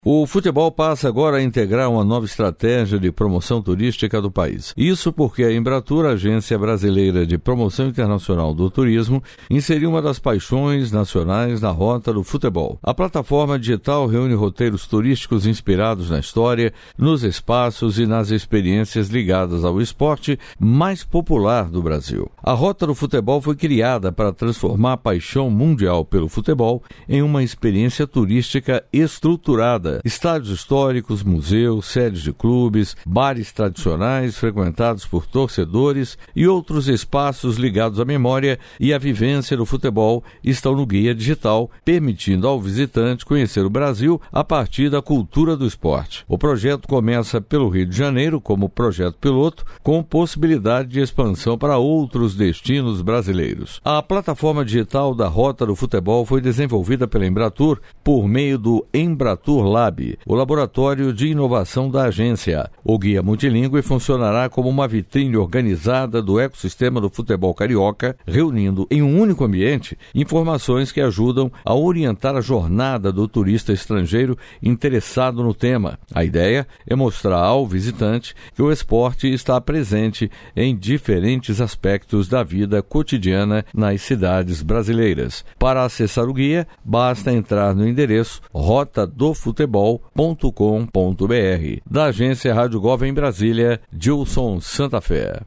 O futebol passa agora a integrar uma nova estratégia de promoção turística do país. Isso porque a Embratur, Agência Brasileira de Promoção Internacional do Turismo, inseriu uma das paixões nacionais na rota do futebol. A plataforma digital reúne roteiros turísticos inspirados na história, nos espaços e nas experiências ligadas ao esporte mais popular do Brasil. A rota do futebol foi criada para transformar a paixão mundial pelo futebol em uma experiência turística estruturada. Estádios históricos, museus, sedes de clubes, bares tradicionais frequentados por torcedores e outros espaços ligados à memória e à vivência do futebol estão no guia digital, permitindo ao visitante conhecer o Brasil a partir da cultura do esporte. O projeto começa pelo Rio de Janeiro como projeto piloto, com possibilidade de expansão para outros destinos brasileiros. A plataforma digital da Rota do Futebol foi desenvolvida pela Embratur por meio do Embratur Lab, o laboratório de inovação da agência. O guia multilingüe funcionará como uma vitrine organizada do ecossistema do futebol carioca, reunindo em um único ambiente informações que ajudam a orientar a jornada do turista estrangeiro interessado no tema. A ideia é mostrar ao visitante que o esporte está presente em diferentes aspectos da vida cotidiana nas cidades brasileiras. Para acessar o guia, basta entrar no endereço rotadofutebol.com.br. Da agência Rádio Gov em Brasília, Gilson Santa Fé.